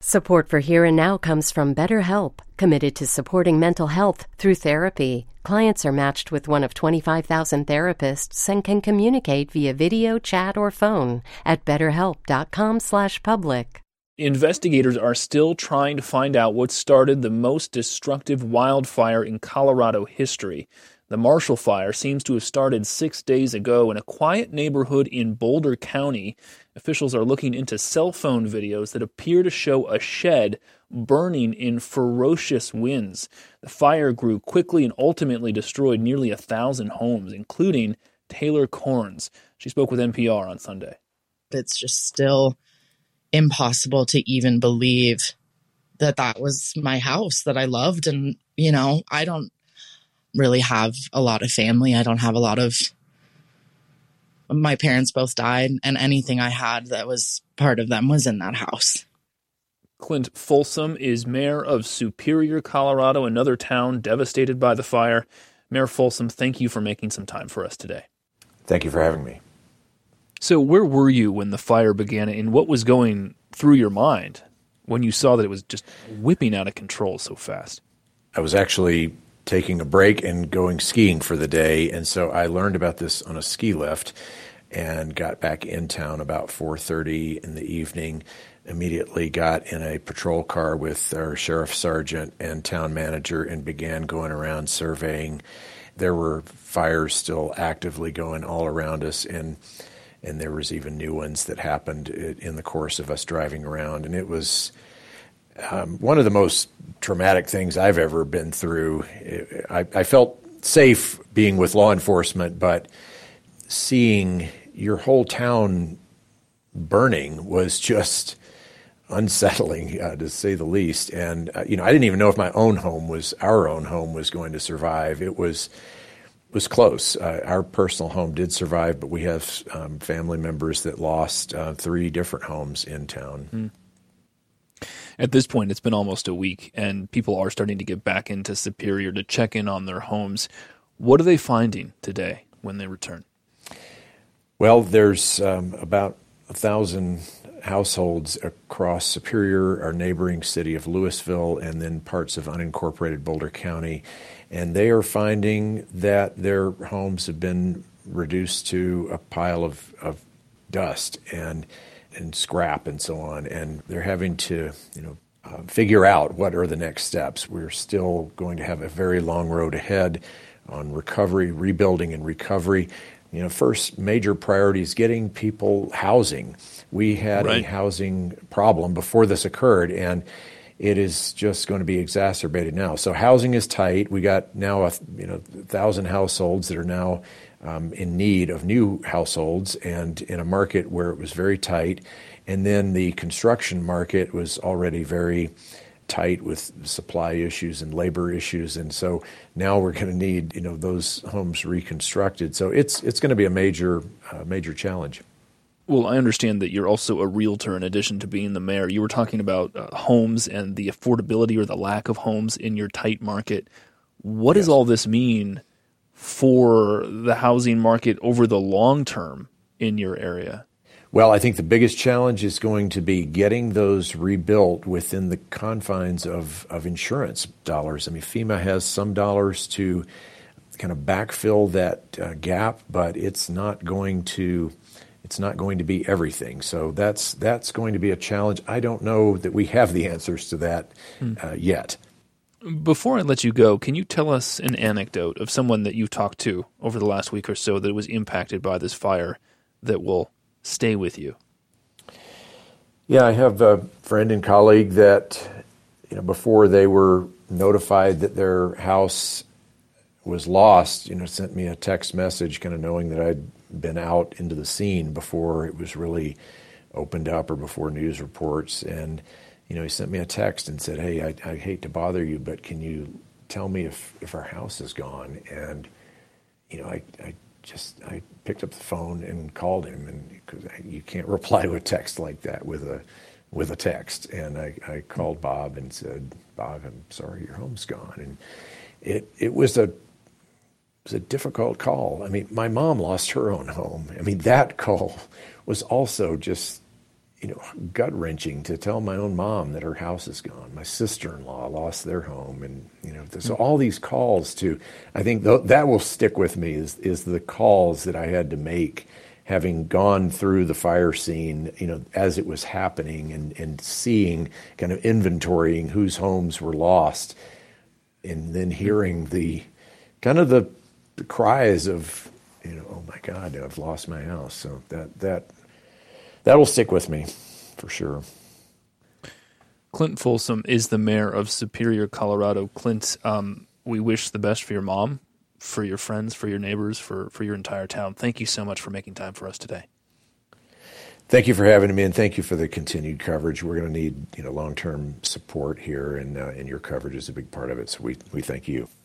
Support for Here and Now comes from BetterHelp, committed to supporting mental health through therapy. Clients are matched with one of 25,000 therapists and can communicate via video, chat, or phone at betterhelp.com/public. Investigators are still trying to find out what started the most destructive wildfire in Colorado history. The Marshall Fire seems to have started 6 days ago in a quiet neighborhood in Boulder County. Officials are looking into cell phone videos that appear to show a shed burning in ferocious winds. The fire grew quickly and ultimately destroyed nearly 1,000 homes, including Taylor Corns. She spoke with NPR on Sunday. It's just still impossible to even believe that that was my house that I loved. And, I don't really have a lot of family. I don't have a lot of, my parents both died, and anything I had that was part of them was in that house. Clint Folsom is mayor of Superior, Colorado, another town devastated by the fire. Mayor Folsom, thank you for making some time for us today. Thank you for having me. So where were you when the fire began, and what was going through your mind when you saw that it was just whipping out of control so fast? I was actually taking a break and going skiing for the day, and so I learned about this on a ski lift and got back in town about 4:30 in the evening. Immediately got in a patrol car with our sheriff sergeant and town manager and began going around surveying. There were fires still actively going all around us, and there was even new ones that happened in the course of us driving around. And it was one of the most traumatic things I've ever been through. I felt safe being with law enforcement, but seeing your whole town burning was just unsettling, to say the least. And, I didn't even know if our own home was going to survive. It was close. Our personal home did survive, but we have family members that lost 3 different homes in town. Mm. At this point, it's been almost a week, and people are starting to get back into Superior to check in on their homes. What are they finding today when they return? Well, there's about 1,000 households across Superior, our neighboring city of Louisville, and then parts of unincorporated Boulder County. And they are finding that their homes have been reduced to a pile of dust and scrap and so on. And they're having to, figure out what are the next steps. We're still going to have a very long road ahead on recovery, rebuilding and recovery. First major priority is getting people housing. We had a housing problem before this occurred, and it is just going to be exacerbated now. So housing is tight. We got now 1,000 households that are now in need of new households, and in a market where it was very tight. And then the construction market was already very tight with supply issues and labor issues, and so now we're going to need those homes reconstructed. So it's going to be a major challenge. Well, I understand that you're also a realtor in addition to being the mayor. You were talking about homes and the affordability or the lack of homes in your tight market. What does all this mean for the housing market over the long term in your area? Well, I think the biggest challenge is going to be getting those rebuilt within the confines of insurance dollars. I mean, FEMA has some dollars to kind of backfill that gap, but it's not going to be everything. So that's going to be a challenge. I don't know that we have the answers to that yet. Before I let you go, can you tell us an anecdote of someone that you've talked to over the last week or so that was impacted by this fire that will stay with you? Yeah, I have a friend and colleague that, before they were notified that their house was lost, sent me a text message kind of knowing that I'd been out into the scene before it was really opened up or before news reports. And, he sent me a text and said, "Hey, I hate to bother you, but can you tell me if our house is gone?" And, I picked up the phone and called him, and because you can't reply to a text like that with a text. And I called Bob and said, "Bob, I'm sorry, your home's gone." And it was a difficult call. I mean, my mom lost her own home. I mean, that call was also just gut-wrenching to tell my own mom that her house is gone. My sister-in-law lost their home. And, there's all these calls to, I think that will stick with me is the calls that I had to make, having gone through the fire scene, as it was happening and seeing, kind of inventorying whose homes were lost, and then hearing the cries of, oh my God, I've lost my house. So that will stick with me for sure. Clint Folsom is the mayor of Superior, Colorado. Clint, we wish the best for your mom, for your friends, for your neighbors, for your entire town. Thank you so much for making time for us today. Thank you for having me, and thank you for the continued coverage. We're going to need long-term support here, and your coverage is a big part of it, so we thank you.